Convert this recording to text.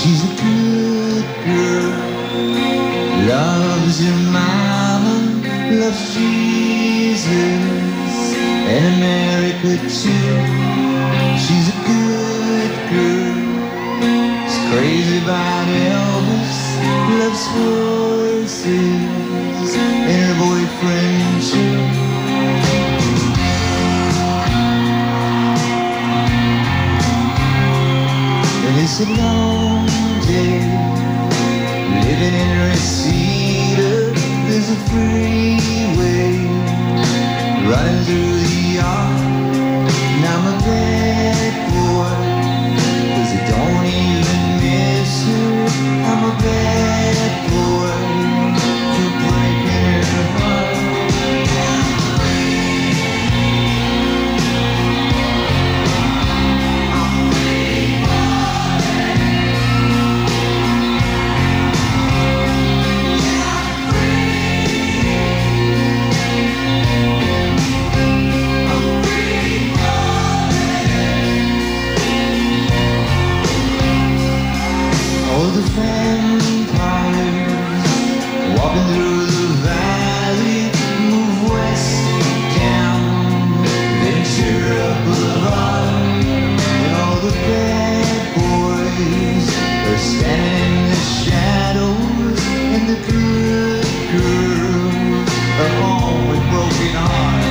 She's a good girl, loves her mama, loves Jesus and America too. She's a good girl, she's crazy about Elvis, loves horses and her boyfriend too. And it's a long day living in Reseda. There's a freeway running through the yard, and I'm a bad boy, 'cause I don't even miss her. I'm a bad boy for breaking her heart. Vampires walking through the valley, move west down Ventura Boulevard, and all the bad boys are standing in the shadows, and the good girls are home with broken hearts.